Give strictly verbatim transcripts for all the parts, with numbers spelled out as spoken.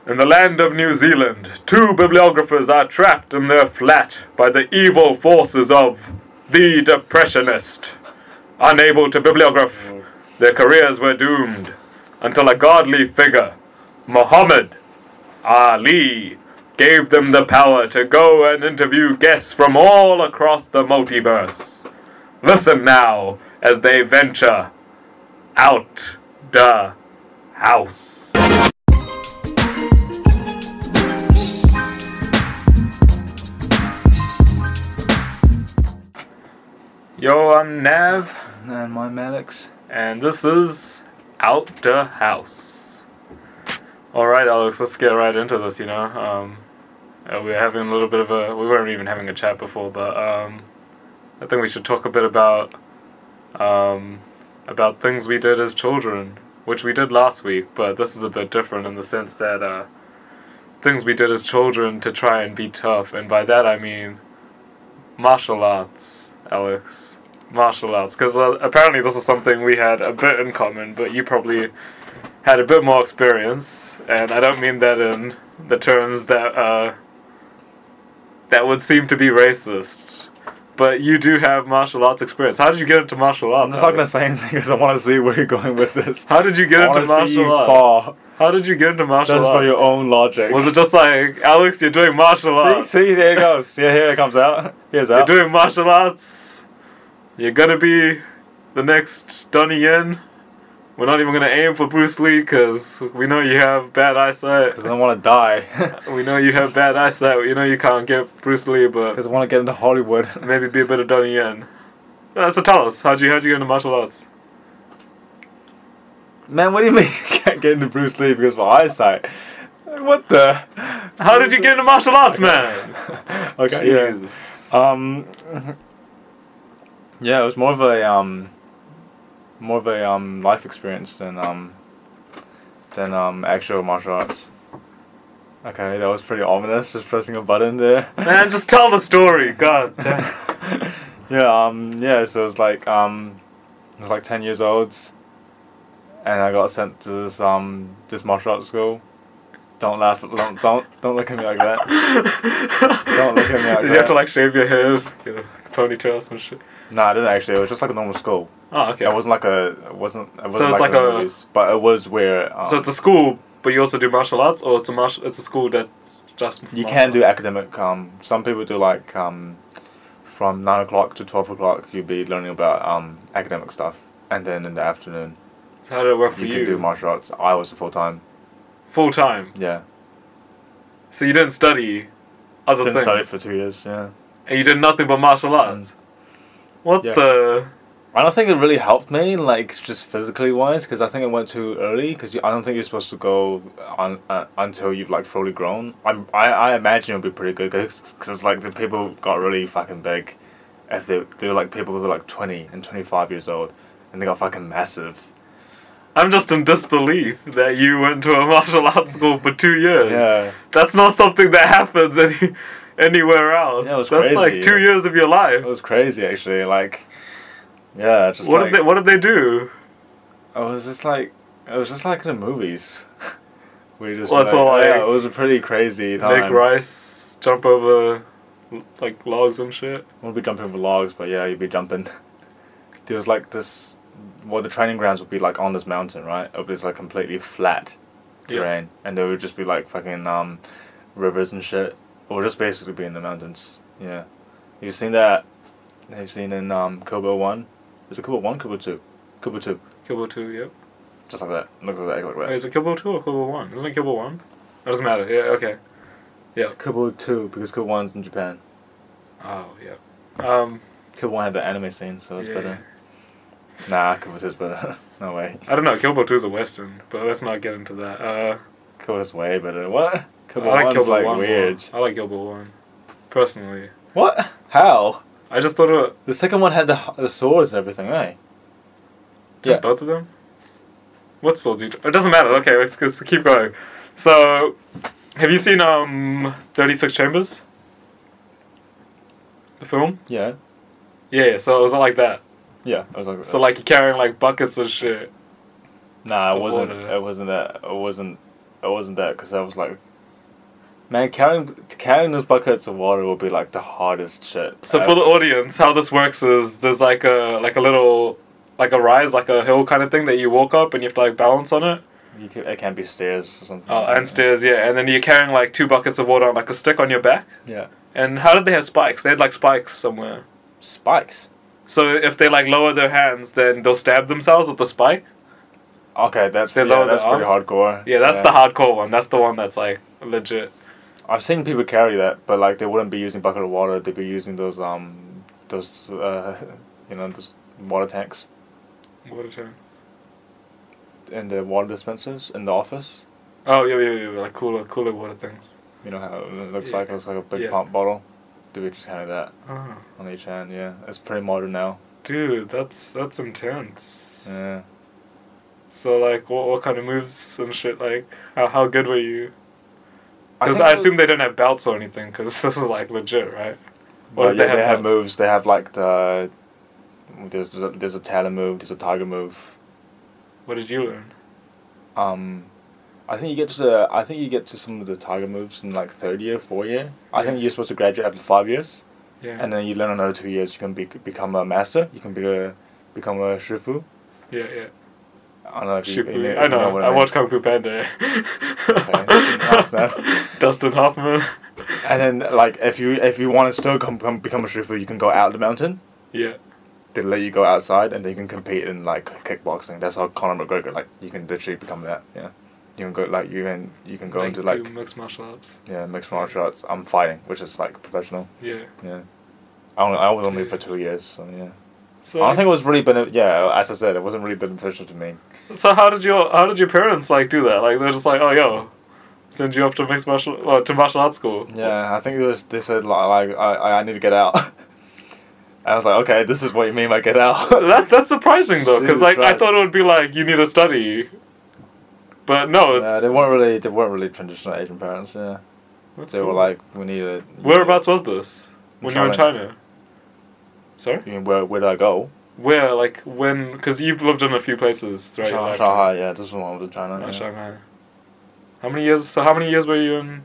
In the land of New Zealand, two bibliographers are trapped in their flat by the evil forces of the Depressionist. Unable to bibliograph, their careers were doomed until a godly figure, Muhammad Ali, gave them the power to go and interview guests from all across the multiverse. Listen now as they venture out the house. Yo, I'm Nav. And I'm Alex. And this is Out the House. Alright, Alex, let's get right into this, you know. Um, uh, we were having a little bit of a... We weren't even having a chat before, but um, I think we should talk a bit about... Um, about things we did as children, which we did last week, but this is a bit different in the sense that uh, things we did as children to try and be tough, and by that I mean martial arts, Alex. Martial arts, because uh, apparently this is something we had a bit in common, but you probably had a bit more experience, and I don't mean that in the terms that uh, that would seem to be racist. But you do have martial arts experience. How did you get into martial arts? I'm just not going to say anything because I want to see where you're going with this. How did you get I into see martial you arts? Fall. How did you get into martial Just arts? for your own logic. Was it just like, Alex, you're doing martial see, arts? see, there it goes. Yeah, here it comes out. Here's You're out. doing martial arts? You're gonna be the next Donnie Yen? We're not even gonna aim for Bruce Lee because we know you have bad eyesight. Because I don't want to die. We know you have bad eyesight. You know you can't get Bruce Lee, but Because I want to get into Hollywood. maybe be a bit of Donnie Yen. Uh, so tell us, how'd you how'd you get into martial arts? Man, what do you mean you can't get into Bruce Lee because of my eyesight? What the? How did you get into martial arts, man? Okay, yeah. Jesus. Um, yeah, it was more of a um, more of a um life experience than um, than um actual martial arts. Okay, that was pretty ominous. Just pressing a button there. Man, just tell the story. God damn. yeah, um, yeah. So it was like um, I was like ten years old, and I got sent to this um this martial arts school. Don't laugh. Don't don't don't look at me like that. Don't look at me like Did that. you have to like shave your head, get a ponytail or some shit? No, I didn't actually. It was just like a normal school. Oh, okay. It wasn't like a. It wasn't. It wasn't So it's like, like the a- movies, but it was where. Um, So it's a school, but you also do martial arts, or it's a martial, it's a school that just. you martial can do arts? academic. Um, some people do like um, from nine o'clock to twelve o'clock. You'd be learning about um academic stuff, and then in the afternoon So how did it work for you, you? can do martial arts. I was full time. Full time. Yeah, So you didn't study other didn't things, study for two years. Yeah, and you did nothing but martial arts. What Yeah. the? I don't think it really helped me, like just physically wise, because I think it went too early. Because I don't think you're supposed to go on uh, until you've like fully grown. I'm I, I imagine it'll be pretty good, because like the people got really fucking big. If they they were like people who were like twenty and twenty five years old, and they got fucking massive. I'm just in disbelief that you went to a martial arts school for two years. Yeah, That's not something that happens any anywhere else. Yeah, it was That's crazy. like two years of your life. it was crazy actually. Like, yeah, just What like did they What did they do? it was just like it was just like in the movies. we just Well, like, so, like, yeah, it was a pretty crazy time. Make rice, jump over like logs and shit. We'll be jumping over logs, but yeah, you'd be jumping. There was like this, well, the training grounds would be like on this mountain, right? It was like completely flat terrain, and there would just be like fucking um, rivers and shit, or just basically be in the mountains. Yeah, you've seen that? Have you seen in um, Kill Bill one? Is it Kill Bill one? Kill Bill two? Kill Bill two. Kill Bill two, yep. Just like that. Looks like that. Like Wait, that. is it Kill Bill two or Kill Bill one? Isn't it Kill Bill one? That doesn't matter. Yeah, okay. Yeah. Kill Bill two because Kill one's in Japan. Oh, yeah. Um, Kill one had the anime scene, so it's yeah. better. Nah, Kill Bill two is better. No way. I don't know. Kill Bill two is a western, but let's not get into that. Uh, Kill Bill's way better. What? Kill I Bill like one's Kill Bill like one weird. more. I like Kill Bill one, personally. What? How? I just thought it. The second one had the the swords and everything, eh? Yeah. Both of them? What swords you... It doesn't matter. Okay, let's, let's keep going. So, have you seen um thirty-six Chambers? The film? Yeah. Yeah, yeah, so it was like that. Yeah, I was like, So like you're carrying like buckets of shit. nah, it of wasn't. water. It wasn't that. It wasn't. It it wasn't that because I was like, man, carrying carrying those buckets of water will be like the hardest shit. So ever. for the audience, how this works is there's like a like a little like a rise, like a hill kind of thing that you walk up and you have to like balance on it. You can, it can be stairs or something. Oh, like that. and stairs, yeah. And then you're carrying like two buckets of water on like a stick on your back. Yeah. And how did they have spikes? They had like spikes somewhere. Spikes. So if they like lower their hands, then they'll stab themselves with the spike. Okay, that's They yeah, lower that's their pretty arms? hardcore. Yeah, that's the hardcore one. That's the one that's like legit. I've seen people carry that, but like they wouldn't be using bucket of water. They'd be using those um those uh you know those water tanks Water tank. and the water dispensers in the office. Oh yeah, yeah, yeah, yeah, like cooler, cooler water things. You know how it looks Yeah. like? It looks like a big Yeah. pump bottle. Do we just carry that Oh, on each hand? Yeah, it's pretty modern now. dude, that's that's intense. Yeah. So like, what what kind of moves and shit? Like, how how good were you? Because think I, it assume they don't have belts or anything. Because this is like legit, right? Or Well, did yeah, they have belts? moves. They have like the there's a, there's a Talon move. There's a Tiger move. What did you learn? Um, I think you get to the, I think you get to some of the Tiger moves in like third year, fourth year. I think Yeah. you're supposed to graduate after five years, Yeah. and then you learn another two years. You can be, become a master. You can be a become a shifu. yeah, yeah. I don't know if you, Shifu. you know, I you know. what it I watched means. Kung Fu Panda. Okay. Nice, man. Dustin Hoffman. And then like if you if you want to still come, come become a shifu, you can go out the mountain. Yeah. They let you go outside, and then you can compete in like kickboxing. That's how Conor McGregor like you can literally become that. Yeah. You can go like you can you can go Like, into do like mixed martial arts. yeah mixed martial arts. I'm fighting, which is like professional. Yeah. Yeah. I only, I was only Okay. for two years, so yeah. So I don't think it was really bene- yeah, as I said, it wasn't really beneficial to me. So how did your how did your parents like do that? Like they're just like, oh yo, send you off to mixed martial well, to martial arts school. Yeah, I think it was they said like, like I I need to get out. I was like, okay, this is what you mean by get out. That that's surprising though, because Jesus like I Christ. thought it would be like you need to study, but no, Yeah, it's they weren't really they weren't really traditional Asian parents. Yeah, that's they were cool. like we need a. Whereabouts was this when you were in China. China? Sorry, You mean, where where did I go? where like when? Because you've lived in a few places throughout your Shanghai, lifetime. Shanghai, yeah, this is when I was in China. Oh, yeah. Shanghai. How many years? So how many years were you in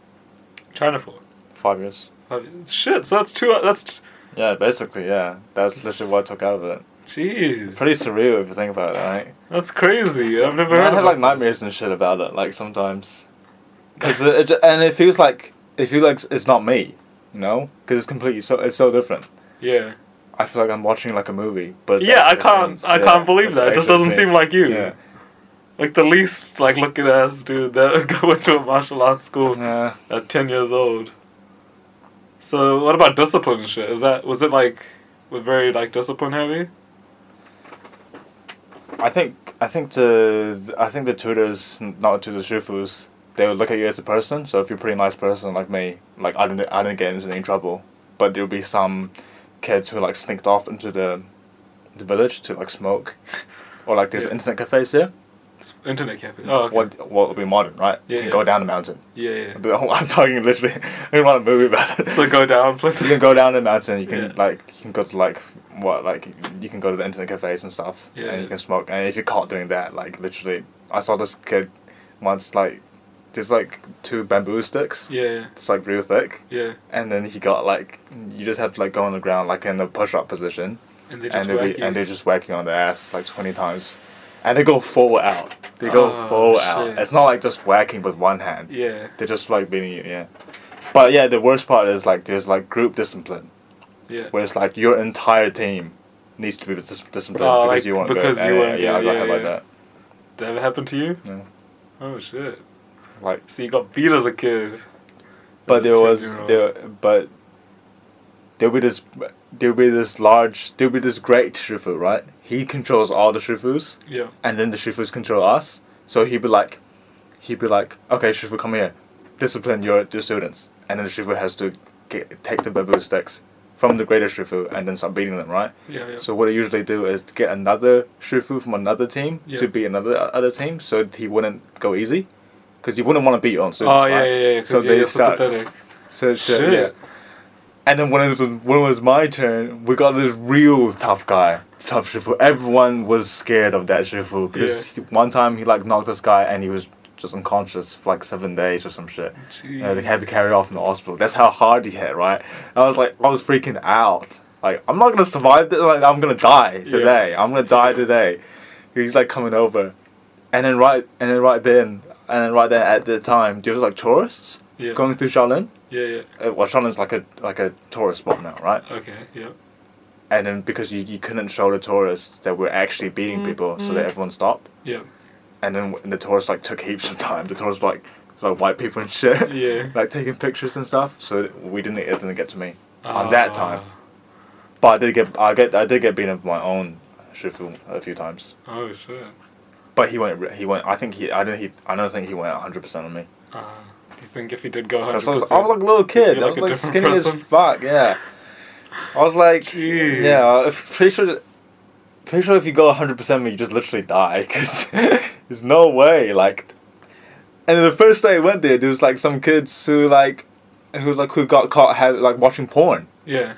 China for? Five years. Oh, shit. So that's two. That's Yeah, basically, yeah. That's literally what I took out of it. jeez. Pretty surreal if you think about it, right? That's crazy. I've never I heard. have of like that. nightmares and shit about it, like sometimes. Cause it, it, ju- and it feels like it feels like it's not me, you know, because it's completely so it's so different. Yeah. I feel like I'm watching like a movie, but it's Yeah, I actually can't. scenes. I Yeah, can't believe it's that. It just actual doesn't seem scenes. like you. Yeah. Like the least like looking ass dude that go into a martial arts school Yeah. at ten years old. So what about discipline and shit? Is that was it like was very like discipline heavy? I think I think the I think the tutors, not to the shifus, they would look at you as a person. So if you're a pretty nice person like me, like I didn't I didn't get into any trouble, but there would be some kids who like sneaked off into the the village to like smoke, or like there's Yeah. internet cafes here. Internet cafe. Oh, okay. What what would be modern, right? Yeah, you can yeah. go down the mountain. Yeah, yeah. But I'm talking literally. I want a movie about it. So go down, please. You can go down the mountain. You can Yeah. like you can go to like what like you can go to the internet cafes and stuff, Yeah, and yeah. you can smoke. And if you're caught doing that, like literally, I saw this kid once like there's like two bamboo sticks. Yeah, It's like real thick, yeah. and then he got like you just have to like go on the ground like in the push up position, And they just and they whack be, you. and they're just whacking on the ass like twenty times, and they go full out. They go Oh, full out. shit. It's not like just whacking with one hand. Yeah, They're just like beating you, yeah. But yeah, the worst part is like there's like group discipline, yeah. where it's like your entire team needs to be dis- disciplined Oh, because like, you weren't because good. you yeah, weren't yeah, yeah, good, I got yeah, hit like yeah. that. That ever happened to you? Yeah. Oh shit. Like, So you got beat as a kid. but As a there was ten-year-old. there, but there'll be this there'll be this large there'll be this great shifu, right? He controls all the shifus, Yeah. and then the shifus control us. So he'd be like, he'd be like, okay, shifu, come here, discipline your your students, and then the shifu has to get, take the bamboo sticks from the greater shifu and then start beating them, right? Yeah, yeah. So what they usually do is to get another shifu from another team Yeah. to beat another other team, so he wouldn't go easy, because you wouldn't want to beat your own students, Oh yeah, right? yeah, yeah. 'cause So yeah, they you're start. sympathetic. So, so Shit. yeah. And then when it was when it was my turn, we got this real tough guy, tough shifu. Everyone was scared of that shifu because he- one time he like knocked this guy and he was just unconscious for like seven days or some shit. Jeez. Uh, they had to carry it off in the hospital. That's how hard he hit, right? I was like, I was freaking out. Like, I'm not gonna survive this. Like, I'm gonna die today. Yeah. I'm gonna die today. He's like coming over, and then right, and then right then, and then right there at the time, there was like tourists Yeah. going through Shaolin. Yeah, yeah. Uh, well, Shaolin's like a like a tourist spot now, right? Okay, yeah. And then because you, you couldn't show the tourists that we're actually beating people, so that everyone stopped. Yeah. And then when the tourists like took heaps of time. The tourists like like white people and shit, Yeah. like taking pictures and stuff. So we didn't it didn't get to me on that time. Ah. But I did get I get I did get beaten up my own Shifu a few times. Oh shit. But he went he went. I think he I don't he I don't think he went one hundred percent on me. Uh, do you think if he did go one hundred Cause I was, percent? I was like a little kid. You'd be I like was a like different skinny as person? fuck. Yeah. I was like, Jeez. yeah. I was pretty sure. Pretty sure if you go one hundred percent, you just literally die. Cause there's no way. Like, and then the first day I went there, there was like some kids who like, who like who got caught had like watching porn. Yeah.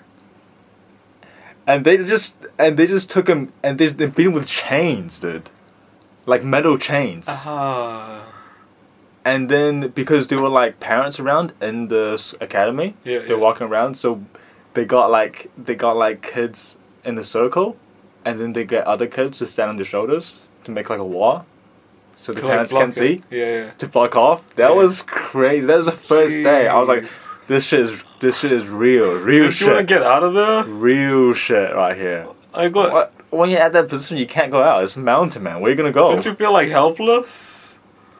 And they just and they just took him and they they beat him with chains, dude. Like metal chains. Ah. And then because there were like parents around in the s- academy, Yeah, they're yeah. walking around, so they got like they got like kids in the circle, and then they get other kids to stand on their shoulders to make like a wall, so the To, like, parents block can it. see Yeah, yeah. to block off. That Yeah. was crazy. That was the first day. I was like, Jeez. this shit is this shit is real, real Don't you want to shit, get out of there? real shit right here. I got. What? When you're at that position, you can't go out. It's mountain, man. Where you gonna go? Don't you feel like helpless?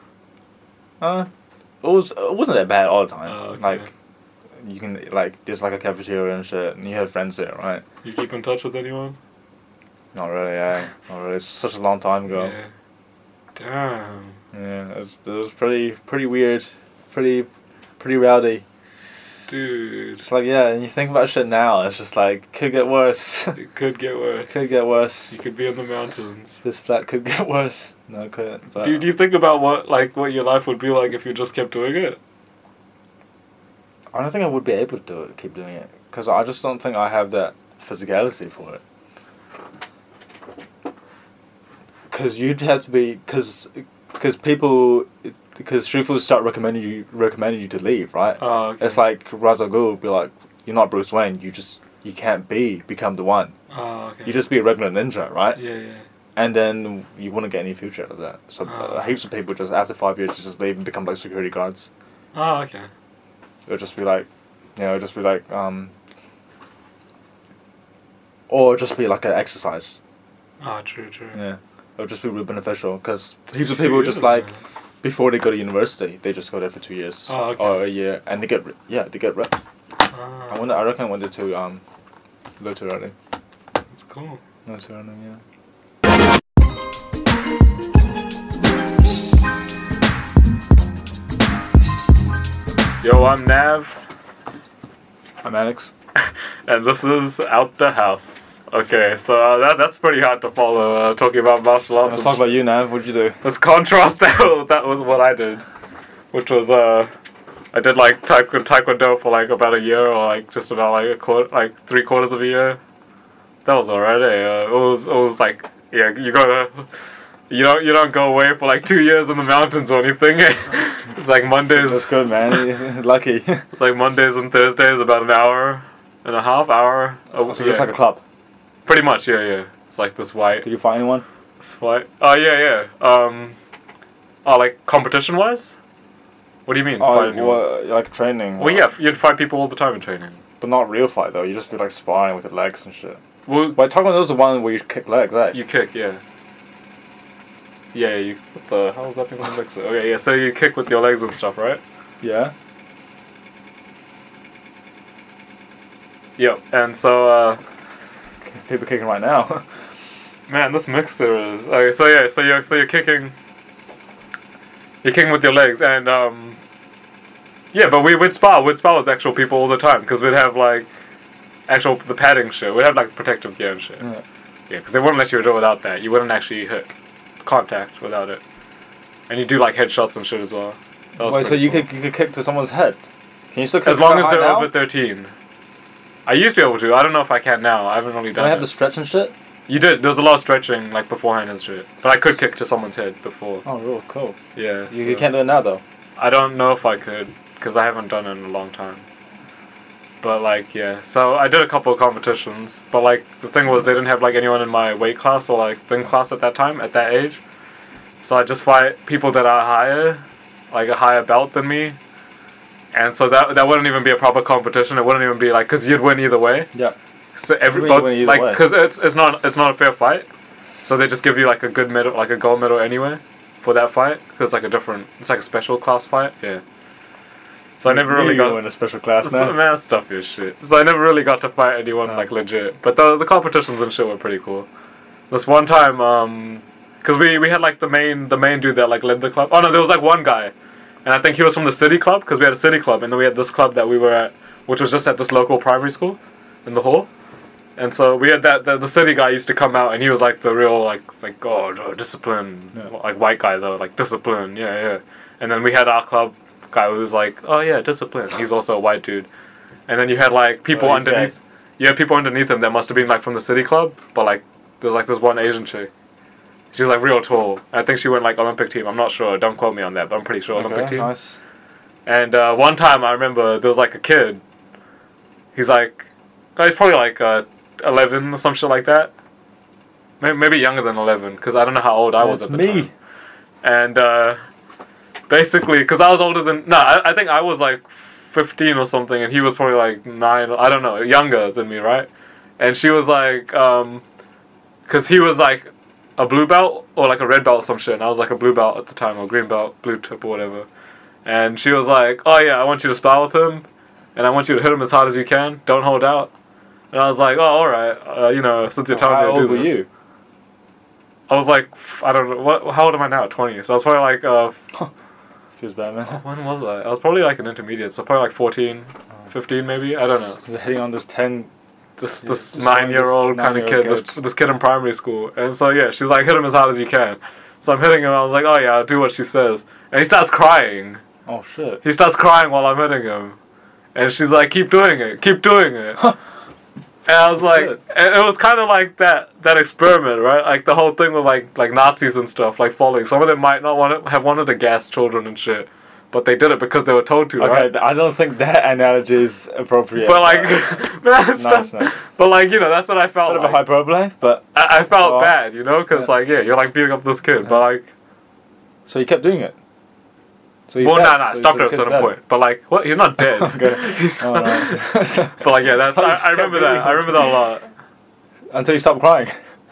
Uh, it was it wasn't that bad all the time. Oh, okay. Like you can like there's like a cafeteria and shit, and you have friends there, right? You keep in touch with anyone? Not really, yeah. Not really. It's such a long time ago. Yeah. Damn. Yeah, it was it was pretty pretty weird, pretty pretty rowdy. Dude. It's like yeah, and you think about shit now, it's just like could get worse. It could get worse. Could get worse. You could be in the mountains. This flat could get worse. No, it couldn't. But Do, do you think about what like what your life would be like if you just kept doing it? I don't think I would be able to do it. Keep doing it because I just don't think I have that physicality for it. Because you'd have to be because because people because Shifu start recommending you recommending you to leave, right? Oh, okay. It's like Razagu would be like, you're not Bruce Wayne. You just you can't be become the one. Oh, okay. You just be a regular ninja, right? Yeah, yeah. And then you wouldn't get any future out of that. So Ah. uh, heaps of people just after five years just leave and become like security guards. Oh, okay. It'll just be like, you know, it'll just be like um. Or just be like an exercise. Oh, true, true. Yeah, it'll just be really beneficial because heaps of people just like before they go to university, they just go there for two years Oh, okay. or a year, and they get ri- yeah they get ripped. Ah, I wonder. I reckon I went there too um, a little too early. that's cool. A little too early, yeah. Yo, I'm Nav, I'm Alex. and this is Out the House. Okay, so uh, that that's pretty hard to follow. Uh, talking about martial arts. Let's and talk about you, Nav. What'd you do? Let's contrast that with, that with what I did, which was uh, I did like taekwondo, taekwondo for like about a year, or like just about like a quarter, like three quarters of a year. That was alright. Eh? Uh, it was it was like yeah, you gotta you don't you don't go away for like two years in the mountains or anything. It's like Mondays. That's good, man. Lucky. It's like Mondays and Thursdays, about an hour and a half hour. Oh, So yeah. just like a club. Pretty much, yeah, yeah. It's like this white. Did you find anyone? This white. Oh yeah, yeah. Um. Oh, like competition wise. What do you mean? Oh, fight anyone? well, like training. Well, yeah, you'd fight people all the time in training. But not real fight though. You just be like sparring with the legs and shit. Well, But Taekwondo's the one where you kick legs, right? you kick, yeah. Yeah, you. What the hell is that being mixed? Okay, yeah. So you kick with your legs and stuff, right? Yeah. Yep. And so, uh, People kicking right now. man, this mixer is. Okay, so yeah, so you're so you're kicking. You're kicking with your legs, and um. Yeah, but we would spar. We'd spar with actual people all the time because we'd have like, actual the padding shit. We'd have like protective gear and shit. Yeah. Yeah, because they wouldn't let you do it without that. You wouldn't actually hit contact without it, and you do like headshots and shit as well. That was Wait, so pretty you cool. could you could kick to someone's head? Can you still kick As long as high they're now? over thirteen. I used to be able to. I don't know if I can now. I haven't really Do done I have it. to stretch and shit? You did. There was a lot of stretching like beforehand and shit. But I could kick to someone's head before. Oh, real cool. Yeah. You, so. you can't do it now though. I don't know if I could, because I haven't done it in a long time. But like, yeah. So I did a couple of competitions, but like the thing was they didn't have like anyone in my weight class or like thing class at that time, at that age. So I just fight people that are higher, like a higher belt than me. And so that that wouldn't even be a proper competition. It wouldn't even be like, because you'd win either way. Yeah. So everybody, like, because it's it's not it's not a fair fight. So they just give you like a good medal, like a gold medal anyway, for that fight. Because it's like a different, it's like a special class fight. Yeah. So I never really got in a special class now. So, man, stuff your shit. So I never really got to fight anyone no. like legit. But the the competitions and shit were pretty cool. This one time, um, because we we had like the main the main dude that like led the club. Oh no, there was like one guy, and I think he was from the city club, because we had a city club, and then we had this club that we were at, which was just at this local primary school, in the hall. And so we had that the, the city guy used to come out, and he was like the real like like oh, oh discipline, yeah. like white guy though, like discipline, yeah yeah. And then we had our club guy who was like, oh yeah, discipline. He's also a white dude. And then you had like people oh, underneath. Gay. You had people underneath him that must have been like from the city club, but like there's like this one Asian chick. She was like real tall. I think she went like Olympic team. I'm not sure. Don't quote me on that, but I'm pretty sure okay, Olympic team. Nice. And uh, one time I remember there was like a kid. He's like, oh, he's probably like uh, eleven or some shit like that. Maybe, maybe younger than eleven, because I don't know how old I was That's at the me. time. And uh, basically, because I was older than no, I, I think I was like fifteen or something, and he was probably like nine. I don't know, younger than me, right? And she was like, um, because he was like a blue belt or like a red belt or some shit, and I was like a blue belt at the time, or green belt, blue tip or whatever. And she was like, oh yeah, I want you to spar with him, and I want you to hit him as hard as you can. Don't hold out. And I was like, oh, all right, uh, you know, since you're telling oh, me to do this. How old were you? I was like, I don't know, what? How old am I now? twenty. So I was probably like, uh, feels bad, man. Oh, when was I? I was probably like an intermediate, so probably like fourteen, fifteen maybe. I don't know. You're heading on this ten. This this nine year old kind of kid, this this kid in primary school, and so yeah, she's like, hit him as hard as you can. So I'm hitting him. I was like, oh yeah, I'll do what she says, and he starts crying. Oh shit. He starts crying while I'm hitting him, and she's like, keep doing it, keep doing it. And I was like, and it was kind of like that that experiment, right? Like the whole thing with like like Nazis and stuff, like following. Some of them might not want to have wanted to gas children and shit, but they did it because they were told to. Okay, right? I don't think that analogy is appropriate. But like, that's no, just, no. but like you know, that's what I felt. Bit of like. a hyperbole, but I, I felt well, bad, you know, because yeah. like yeah, you're like beating up this kid, yeah. but like. So you kept doing it. So he's well, dead. nah, nah, so stopped at a certain dead. point. But like, what? He's not dead. Okay. He's Oh, not, no. But like, yeah, that's I, I remember that. I remember that a lot. Until you stopped crying.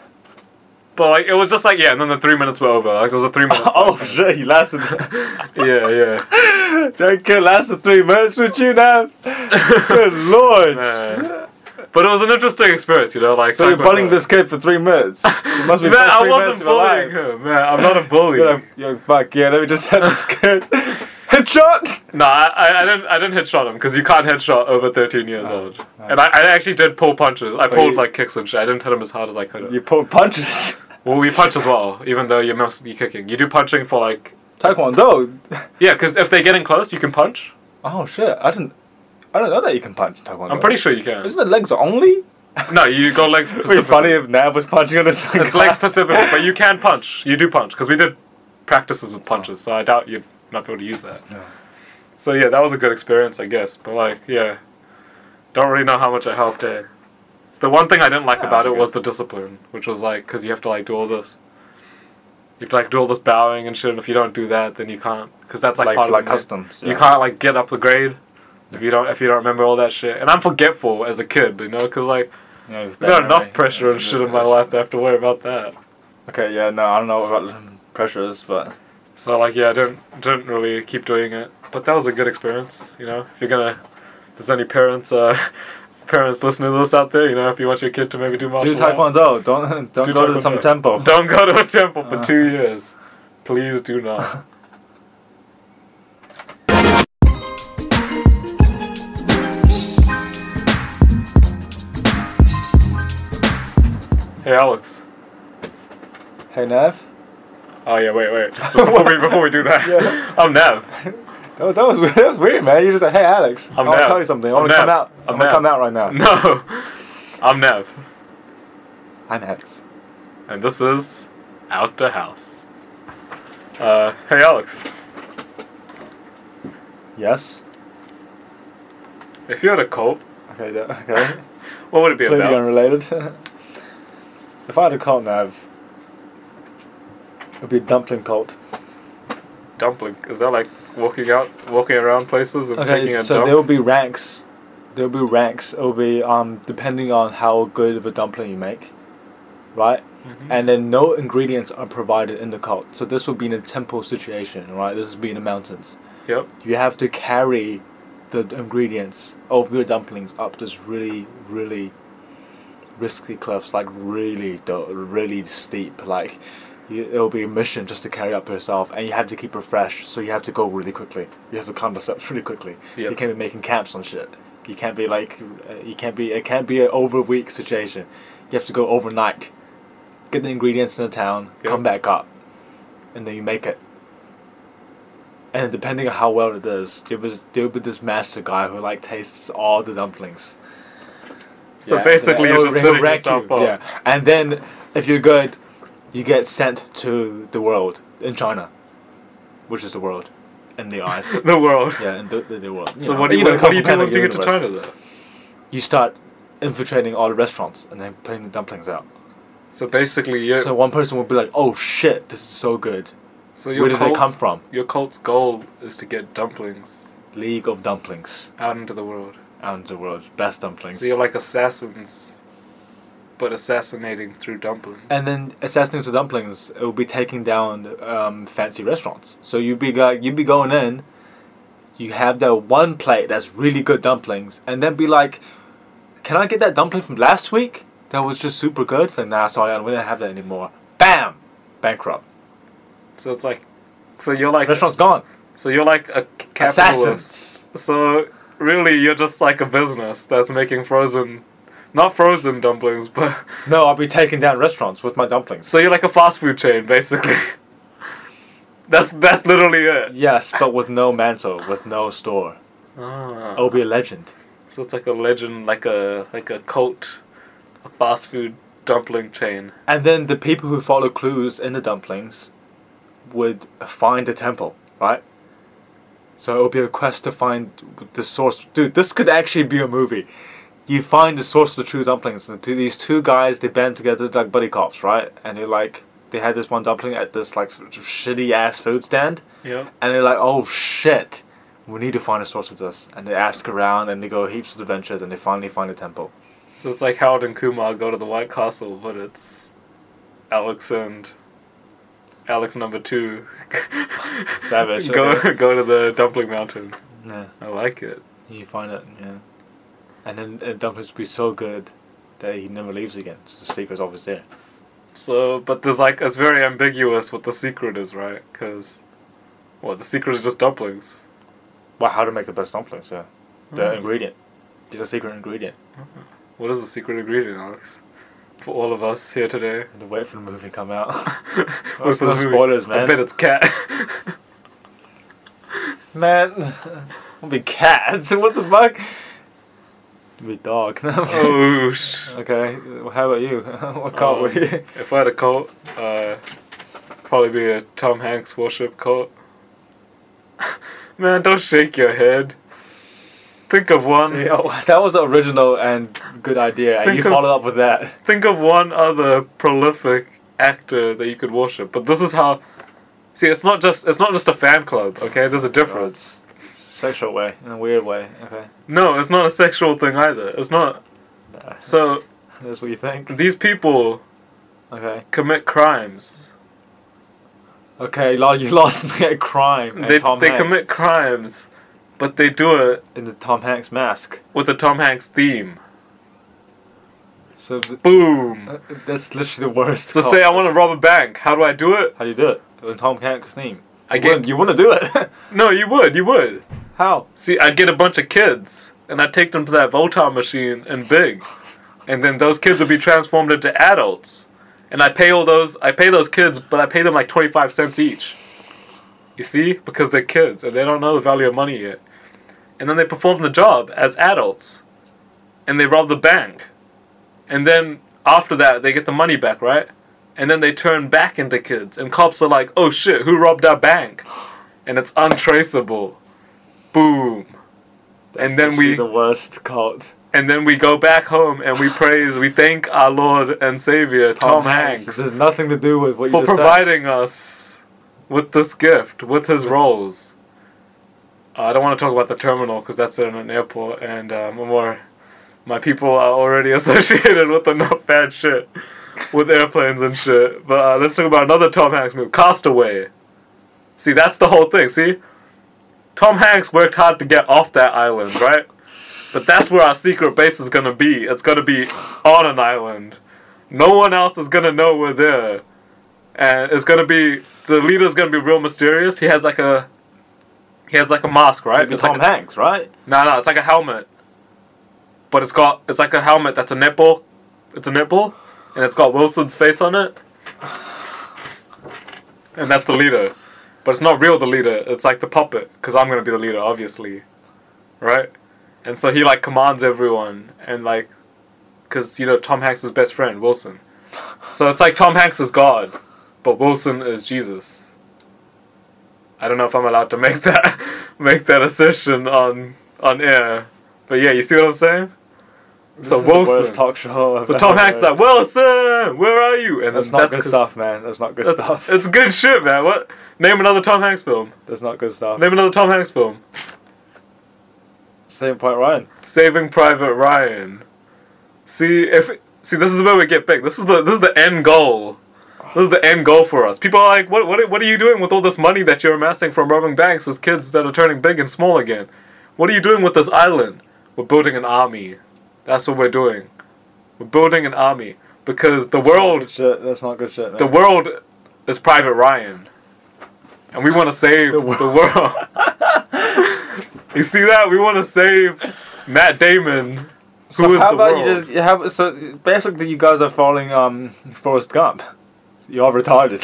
But like, it was just like yeah, and then the three minutes were over. Like it was a three minute. Oh shit! He lasted. yeah, yeah. That kid lasted three minutes with you now. Good lord. Man. But it was an interesting experience, you know. Like so you're bullying this kid for three minutes. It must be man, the I three wasn't minutes of your life. bullying him, man. I'm not a bully. You're like, you're like, fuck yeah, let me just hit this kid. Headshot! No, I, I, I didn't I didn't headshot him because you can't headshot over thirteen years no, old. No. And I, I actually did pull punches. I but pulled you, like kicks and shit. I didn't hit him as hard as I could have. You pulled punches. Well, we punch as well, even though you must be kicking. You do punching for like Taekwondo. Yeah, because if they get in close, you can punch. Oh shit! I didn't. I don't know that you can punch in Taekwondo. I'm pretty sure you can. Isn't it legs only? No, you go legs specific. It'd be funny if Nav was punching on his. It's leg specific, but you can punch. You do punch because we did practices with punches, so I doubt you'd not be able to use that. Yeah. So yeah, that was a good experience, I guess. But like, yeah, don't really know how much it helped. Eh? The one thing I didn't like yeah, about it good. was the discipline, which was like, because you have to like do all this. You have to like do all this bowing and shit, and if you don't do that, then you can't, because that's like, like part of like the customs. You Yeah. can't like get up the grade if you don't if you don't remember all that shit. And I'm forgetful as a kid, you know, because like Yeah, I got enough pressure and shit in my life to have to worry about that. Okay, yeah, no, I don't know about pressures, but So like yeah, I didn't didn't really keep doing it, but that was a good experience. You know, if you're gonna, if there's any parents uh parents listening to this out there, you know, if you want your kid to maybe do martial do taekwondo. Don't don't do go taekwondo. to some temple. Don't go to a temple for Uh. two years. Please do not. Hey Alex. Hey Nev. Oh yeah, wait, wait. Just before we before we do that, Yeah. I'm Nev. That, that was that was weird, man. You just like, hey Alex. I'm I want to Nev. tell you something. I I'm want to come Nev. out. I'm I'm gonna Nev. come out right now. No, I'm Nev. I'm Alex. and this is Out the House. Uh, hey Alex. Yes. If you had a cult, Okay. That, okay. what would it be Completely about? unrelated. If I had a cult, Nav, it'd be a dumpling cult. Dumpling. Is that like walking out, walking around places and taking Okay, a so dump? there will be ranks. There will be ranks. It will be um depending on how good of a dumpling you make, right? Mm-hmm. And then no ingredients are provided in the cult. So this will be in a temple situation, right? This will be in the mountains. Yep. You have to carry the ingredients of your dumplings up this really, really risky cliffs, like really, do- really steep. Like you, it'll be a mission just to carry up yourself, and you have to keep it fresh. So you have to go really quickly. You have to climb the steps really quickly. Yep. You can't be making camps on shit. You can't be like, uh, you can't be. It can't be an over week situation. You have to go overnight. Get the ingredients in the town, Yep. come back up, and then you make it. And depending on how well it does, there was there will be this master guy who like tastes all the dumplings. So Yeah, basically, he'll- you're just he'll setting rank yourself you, up. Yeah, and then if you're good, you get sent to the world in China, which is the world, in the eyes. The world. Yeah, in the, the, the world. You So know, what do you, know, what do you come do from once you get to universe. China though? You start infiltrating all the restaurants and then putting the dumplings out. So basically, you So one person will be like, "Oh shit, this is so good. so your Where does it cult's- come from?" Your cult's goal is to get dumplings League of Dumplings out into the world. out into the world, best dumplings. So you're like assassins, but assassinating through dumplings. And then assassinating to dumplings, it will be taking down um, fancy restaurants. So you'd be go- you'd be going in, you have that one plate that's really good dumplings, and then be like, "Can I get that dumpling from last week? That was just super good." It's like, "Nah, sorry, we don't have that anymore." Bam, bankrupt. So it's like, so you're like, Restaurant's gone. so you're like a c- capitalist. Assassins. So really, you're just like a business that's making frozen, not frozen dumplings, but No, I'll be taking down restaurants with my dumplings. so you're like a fast food chain, basically. That's that's literally it. Yes, but with no mantle, with no store. Ah. It'll be a legend. So it's like a legend, like a like a cult, a fast food dumpling chain. And then the people who follow clues in the dumplings would find the temple, right? So it'll be a quest to find the source. Dude, this could actually be a movie. You find the source of the true dumplings. And these two guys, they band together like buddy cops, right? And they're like, they had this one dumpling at this like shitty ass food stand. Yeah. And they're like, oh shit, we need to find a source of this. And they ask around and they go heaps of adventures and they finally find a temple. So it's like Harold and Kumar go to the White Castle, but it's Alex and Alex number two. Savage. go okay. go to the Dumpling Mountain. Yeah. I like it. You find it, yeah. And then the dumplings will be so good that he never leaves again. So the secret's always there. So, but there's like it's very ambiguous what the secret is, right? Because, well, the secret is just dumplings. Well, how to make the best dumplings, yeah. The Oh. ingredient. It's a secret ingredient. What is the secret ingredient, Alex? For all of us here today. To wait for the movie to come out. Wait for no the movie. spoilers, I man. bet it's cat. Man, it'll be cats. What the fuck? It'll be dog. Oh, sh- Okay, well, how about you? What cult Um, were you? If I had a cult, uh, probably be a Tom Hanks worship cult. Man, don't shake your head. Think of one. See, oh, that was an original and good idea, and Think you of- followed up with that. Think of one other prolific actor that you could worship. But this is how. See, it's not just it's not just a fan club. Okay, there's a difference. Sexual way, in a weird way. Okay. No, it's not a sexual thing either. It's not. Nah. So That's what you think? these people Okay. commit crimes. Okay, lo- you lost me at crime. And They Tom they Hanks. commit crimes, but they do it in the Tom Hanks mask. with the Tom Hanks theme. So th- Boom. uh, that's literally the worst. So cult. say I want to rob a bank. How do I do it? How do you do it? With Tom Hanks' name. I you get- wouldn't- You want to do it? No, you would. You would. How? See, I'd get a bunch of kids, and I'd take them to that Votar machine in Big, and then those kids would be transformed into adults, and I pay all those. I pay those kids, but I pay them like twenty-five cents each. You see, because they're kids and they don't know the value of money yet, and then they perform the job as adults, and they rob the bank, and then after that they get the money back, right? and then they turn back into kids, and cops are like, oh shit, who robbed our bank? And it's untraceable. Boom. That's and then we the worst cult. And then we go back home and we praise, we thank our Lord and Savior, Tom, Tom Hanks. This has nothing to do with what you for just providing said. us with this gift, with his roles. Uh, I don't want to talk about the terminal because that's in an airport, and um, more, my people are already associated with enough bad shit, with airplanes and shit. But uh, let's talk about another Tom Hanks movie, Castaway. See, that's the whole thing. See, Tom Hanks worked hard to get off that island, right? But that's where our secret base is gonna be. It's gonna be on an island. No one else is gonna know we're there. And it's gonna be, the leader's gonna be real mysterious. He has like a, he has like a mask, right? It's it's Tom like a, Hanks, right? No, no, it's like a helmet. But it's got, it's like a helmet that's a nipple. It's a nipple. And it's got Wilson's face on it. And that's the leader. But it's not real the leader. It's like the puppet. Because I'm gonna be the leader, obviously. Right? And so he, like, commands everyone, and, like, because, you know, Tom Hanks' best friend, Wilson. So it's like Tom Hanks is God, but Wilson is Jesus. I don't know if I'm allowed to make that make that assertion on on air. But yeah, you see what I'm saying? This so is Wilson. The worst talk show I've so ever Tom Hanks is heard. like, Wilson, where are you? And that's then not that's good his, stuff, man. That's not good that's, stuff. It's good shit, man. What? Name another Tom Hanks film. That's not good stuff. Name another Tom Hanks film. Saving Private Ryan. Saving Private Ryan. See if see this is where we get big. This is the this is the end goal. This is the end goal for us. People are like, what what what are you doing with all this money that you're amassing from robbing banks as kids that are turning big and small again? What are you doing with this island? We're building an army. That's what we're doing. We're building an army because the That's world not good shit. That's not good shit, man. the world is Private Ryan. And we want to save The the world. world. You see that? We want to save Matt Damon, who so is how the about world. you just you have so basically you guys are following um Forrest Gump. You're retarded.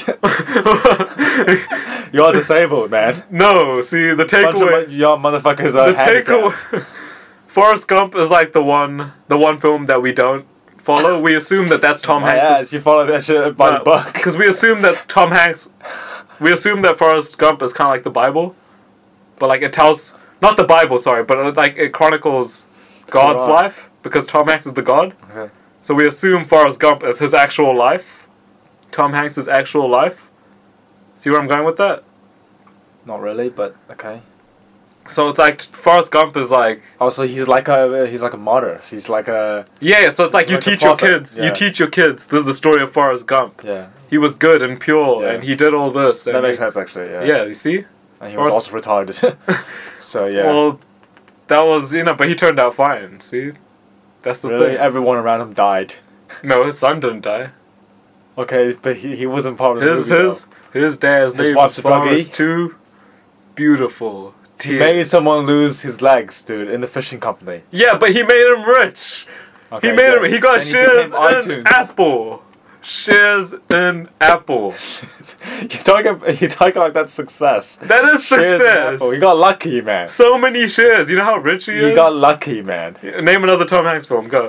You're disabled, man. No, see the Bunch of takeaway. mo- y'all motherfuckers are The handicapped. takeaway. Forrest Gump is like the one, the one film that we don't follow. We assume that that's Tom Oh, yeah, Hanks. you follow that shit by the book. Because we assume that Tom Hanks, we assume that Forrest Gump is kind of like the Bible, but like it tells, not the Bible, sorry, but it, like it chronicles God's Quran. life because Tom Hanks is the God. Okay. So we assume Forrest Gump is his actual life, Tom Hanks' actual life. See where I'm going with that? Not really, but okay. So it's like Forrest Gump is like Also, he's like a he's like a martyr. So he's like a yeah, yeah. So it's like He's you like a teach your prophet, kids. yeah. You teach your kids. This is the story of Forrest Gump. yeah. He was good and pure, Yeah. and he did all this. And That makes he- sense actually. Yeah. Yeah, you see. And he was Forrest- also retarded. So yeah. Well, that was you know, but he turned out fine. See, that's the really, thing. everyone around him died. No, his son didn't die. Okay, but he, he wasn't part of the His movie. his his dad's His name wife's was a druggie? Forrest too. Beautiful. though. He made someone lose his legs, dude, in the fishing company. Yeah, but he made him rich. Okay, he made yeah. him. He got And shares became in iTunes. Apple. Shares in Apple. you're talking. You're talking like that's success. That is Shares in success. Apple. He got lucky, man. So many shares. You know how rich he is? He got lucky, man. Name another Tom Hanks film. Go.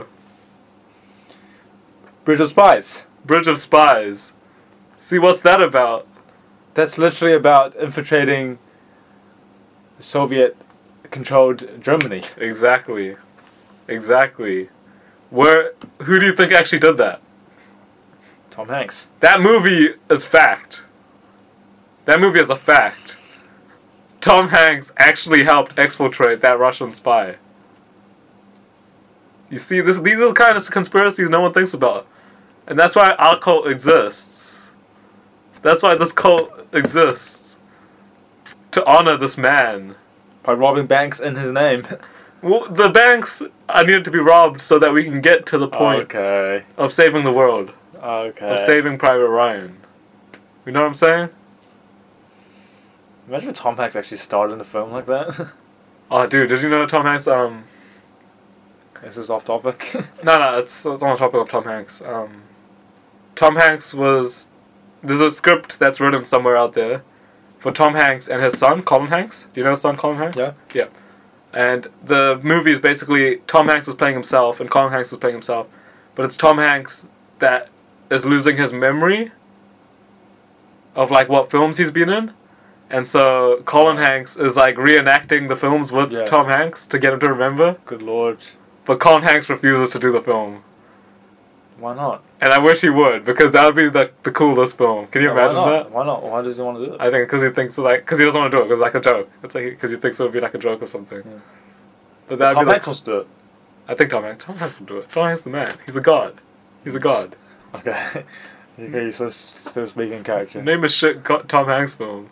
Bridge of Spies. Bridge of Spies. See, what's that about? That's literally about infiltrating Soviet-controlled Germany. Exactly. Exactly. Where? Who do you think actually did that? Tom Hanks. That movie is fact. That movie is a fact. Tom Hanks actually helped exfiltrate that Russian spy. You see, this these are the kind of conspiracies no one thinks about. And that's why our cult exists. That's why this cult exists. To honor this man. By robbing banks in his name. Well, the banks are needed to be robbed so that we can get to the point Okay. of saving the world. Okay. Of saving Private Ryan. You know what I'm saying? Imagine if Tom Hanks actually starred in a film like that. Oh, dude, did you know Tom Hanks, um... This is off topic. No, no, it's, it's on the topic of Tom Hanks. Um, Tom Hanks was... There's a script that's written somewhere out there for Tom Hanks and his son, Colin Hanks. Do you know his son, Colin Hanks? Yeah. Yeah. And the movie is basically Tom Hanks is playing himself and Colin Hanks is playing himself. But it's Tom Hanks that is losing his memory of like what films he's been in, and so Colin Hanks is like reenacting the films with Yeah. Tom Hanks to get him to remember. Good lord. But Colin Hanks refuses to do the film, Why not? and I wish he would, because that would be the the coolest film. Can you Yeah, imagine why not? that? Why not? Why does he want to do it? I think because he thinks like because he doesn't want to do it because it's like a joke. It's like because he thinks it would be like a joke or something. Yeah. But that would Tom be like, Hanks wants to do it. I think Tom Hanks. Tom Hanks will do it. Tom Hanks is the man. He's a god. He's a god. Okay. Okay, he's still, still speaking character. Name a shit co- Tom Hanks film.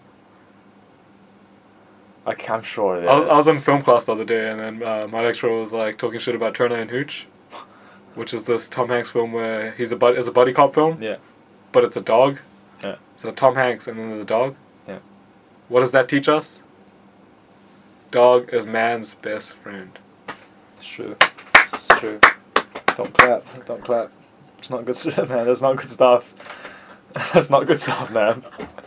Like, I'm sure it is. I was I was in film class the other day, and then uh, my lecturer was like talking shit about Turner and Hooch, which is this Tom Hanks film where he's a bud- it's a buddy cop film. Yeah. But it's a dog. Yeah. So Tom Hanks and then there's a dog. Yeah. What does that teach us? Dog is man's best friend. It's true. It's true. Don't clap. Don't clap. It's not good shit, man. That's not good stuff. That's not good stuff, man.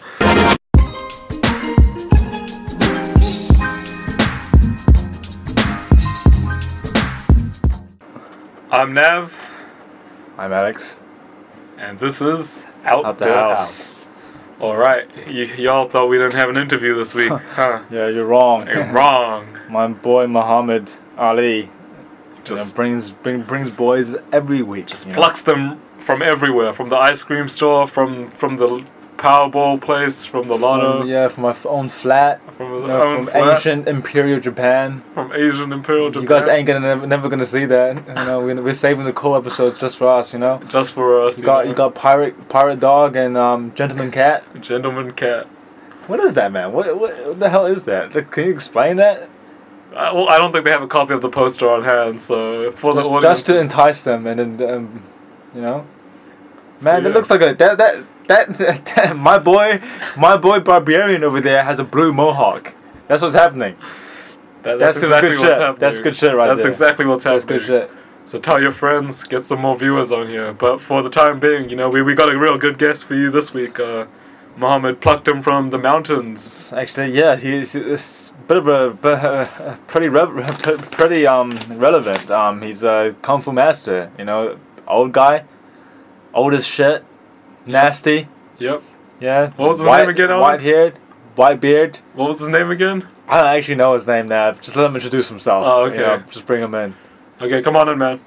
I'm Nav, I'm Alex. and this is Out, Out the, the House. House. Alright, y- y'all thought we didn't have an interview this week, huh? Yeah, you're wrong. You're wrong. My boy Muhammad Ali just Just, brings bring, brings boys every week. just you know? plucks them from everywhere, from the ice cream store, from from the Powerball place, from the lotto, From, yeah, from my f- own flat. from his You know, own from flat, ancient Imperial Japan. from Asian Imperial Japan. You guys ain't gonna never, never gonna see that. You know, we're, we're saving the cool episodes just for us. You know. just for us. You got know. you got pirate pirate dog and um gentleman cat. Gentleman Cat. What is that, man? What what, what the hell is that? Like, can you explain that? I, well, I don't think they have a copy of the poster on hand, so for Just, the audience, just to entice them and then um, you know. Man, So, it yeah. looks like a that that. That, that my boy, my boy Barbarian over there has a blue mohawk. That's what's happening. that, That's, that's, some exactly good what's shit. happening. That's good shit right That's there. exactly what's That's happening. good shit. So tell your friends, get some more viewers on here. But for the time being, you know, we, we got a real good guest for you this week. Uh, Muhammad plucked him from the mountains. Actually, yeah, he's it's a bit of a, bit, uh, pretty re- pretty um relevant. Um, he's a kung fu master. You know, old guy, old as shit, nasty. Yep. Yeah. What was his white, name again, Alex? White haired, white beard. What was his name again? I don't actually know his name now. Just let him introduce himself. Oh, you okay. know, just bring him in. Okay, come on in, man.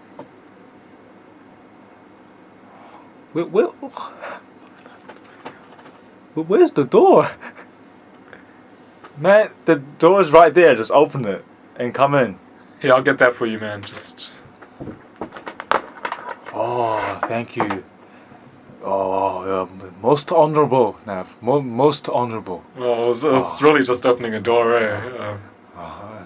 Where, where, where's the door? Man, the door's right there. Just open it and come in. Here, I'll get that for you, man. Just, just Oh, thank you. Oh, yeah, most honorable, Nav. Mo- most honorable. well, it was, it was Oh. really just opening a door, eh? Um, Uh,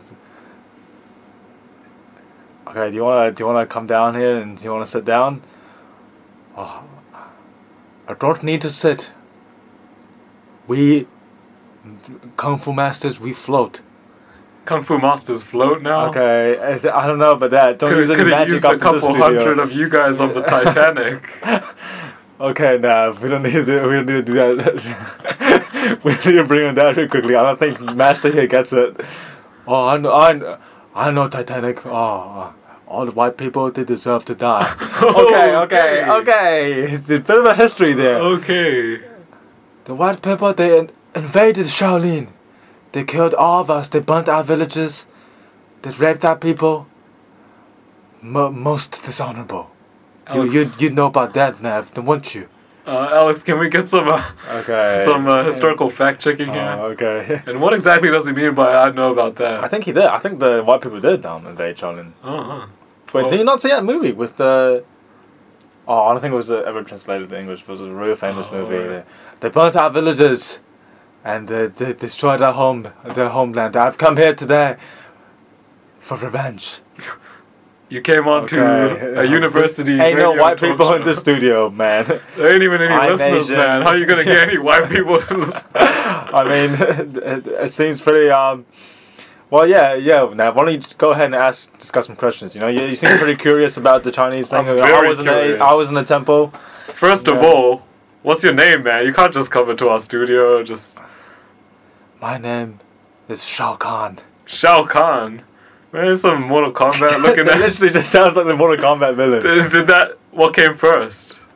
okay, do you wanna do you wanna come down here and do you wanna sit down? Oh, I don't need to sit. We, kung fu masters, we float. Kung Fu Masters float now. Okay, I, th- I don't know about that. Don't Could use any have magic used up a in the couple studio. hundred of you guys on the Titanic. Okay, Nav, we don't need to. We don't need to do that. We need to bring him down here quickly. I don't think Master here gets it. Oh, I know, I know, I know Titanic. Oh, all the white people, they deserve to die. Okay, okay, okay. It's a bit of a history there. Okay. The white people, they in- invaded Shaolin. They killed all of us. They burnt our villages. They raped our people. Mo most dishonorable. You, Alex, you, you know about that, Nav, don't you? uh, Alex, can we get some uh, Okay. some uh, historical fact checking here? Oh, okay. And what exactly does he mean by I know about that? I think he did. I think the white people did um, invade Shaolin. Uh-huh. Wait, Well- did you not see that movie with the? Oh, I don't think it was uh, ever translated to English, but it was a real famous Oh, movie. right. They, they burnt our villages, and uh, they destroyed our home, their homeland. I've come here today for revenge. You came on to Okay. a university. Ain't no radio white talk people show. in this studio, man. There ain't even any I'm listeners, Asian. man. How are you gonna get any white people to listen? I mean, it, it seems pretty. Um, well, yeah, yeah. Now, why don't you just go ahead and ask, discuss some questions? You know, you, you seem pretty curious about the Chinese thing. I'm I very was in the, curious. I was in the temple. First of Yeah. all, what's your name, man? You can't just come into our studio. Just My name is Shao Kahn. Shao Kahn. Man, it's some Mortal Kombat looking That at. literally just sounds like the Mortal Kombat villain. Did, did that? What came first?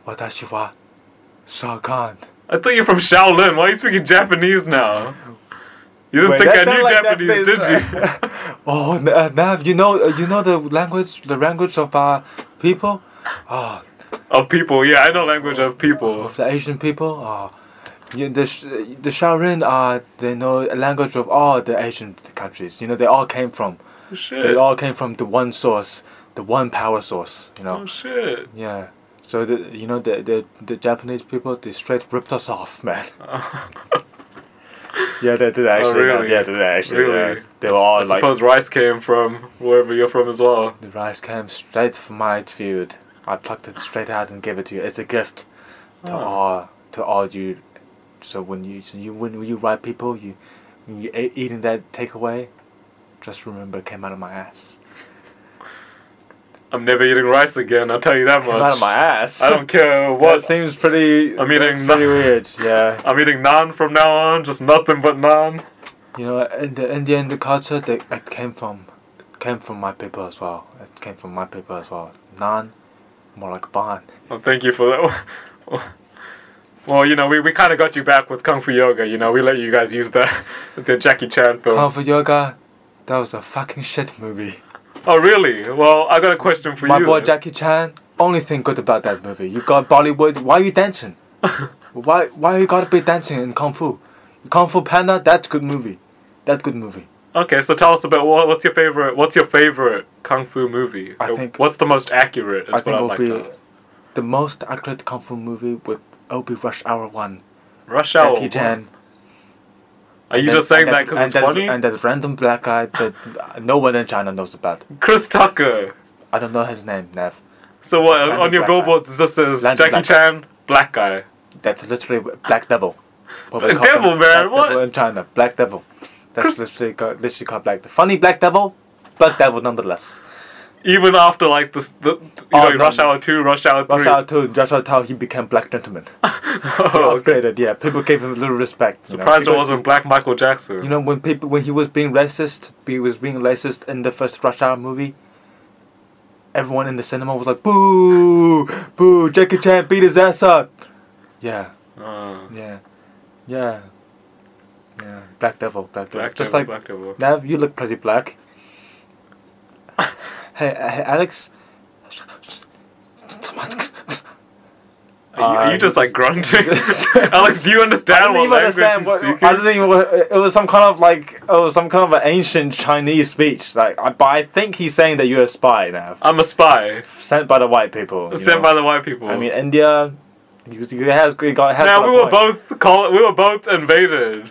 Watashi wa Shao Kahn. I thought you're from Shaolin. Why are you speaking Japanese now? You didn't Wait, think I that knew sound like Japanese, Japanese, did you? Oh, N- uh, Nav, you know, uh, you know the language, the language of uh, people, oh, Of people, yeah, I know language of people. of the Asian people. Oh, you, the Sh- the Shaolin, uh, they know a language of all the Asian countries. You know, they all came from, Shit. they all came from the one source, the one power source. You know, Oh shit. yeah. So the you know the the the Japanese people, they straight ripped us off, man. Yeah, they did actually. Oh, really? Yeah, they did actually. Really? Yeah. They were all I like. suppose rice came from wherever you're from as well. The rice came straight from my field. I plucked it straight out and gave it to you. It's a gift to Oh. all to all you. So when you so you when you white people you when you a- eating that takeaway, just remember it came out of my ass. I'm never eating rice again, I'll tell you that Came much. out of my ass. I don't care That what. seems pretty. I'm eating that's pretty no- weird. Yeah. I'm eating naan from now on, just nothing but naan. You know, in the Indian culture, they, it came from, it came from my people as well. It came from my people as well. Naan, more like ban. Well, thank you for that. Well, you know, we, we kind of got you back with Kung Fu Yoga, you know, we let you guys use the, the Jackie Chan film. Kung Fu Yoga, that was a fucking shit movie. Oh, really? Well, I got a question for My you. boy then. Jackie Chan, only thing good about that movie. You got Bollywood, why you dancing? why why you gotta be dancing in Kung Fu? Kung Fu Panda, that's good movie. That's good movie. Okay, so tell us about what, what's your favorite. What's your favorite kung fu movie? I think- What's the most accurate? Is I think what it'll like be to- the most accurate Kung Fu movie with it'll be Rush Hour one. Rush Hour. Jackie Chan. Are you And just that- saying and that because and it's that, funny? And that random black guy that no one in China knows about. Chris Tucker. I don't know his name, Nev. So what? Random On your black guy. billboards, it just says Random Jackie black Chan, black guy. That's literally Black Devil. What we Black call him, Devil, man, Black what? Devil in China. Black Devil. That's Chris- literally called, literally called Black Devil. Funny Black Devil, Black Devil nonetheless. Even after like this, the you Oh, know, no. Rush Hour two, Rush Hour three. Rush Hour two, Rush Hour two, he became Black Gentleman. He Oh, okay. upgraded, yeah. People gave him a little respect. you know. Surprised it Because, wasn't Black Michael Jackson. You know, when people when he was being racist, he was being racist in the first Rush Hour movie. Everyone in the cinema was like, "Boo, boo! Jackie Chan beat his ass up." Yeah, Uh, yeah, yeah, yeah. Black Devil, Black Devil. Black Just Devil, like Black Devil. Nav, you look pretty black. hey, hey, Alex. Are you, are you Uh, just you like just- grunting? just- Alex, do you I understand don't what even language understand he's what. speaking? I don't even. what- It was some kind of like. It was some kind of an ancient Chinese speech. Like, I, but I think he's saying that you're a spy now, I'm a spy. sent by the white people. you Sent know. by the white people. I mean, India. He, he has. He got. Has now got a we were point. both call, we were both invaded.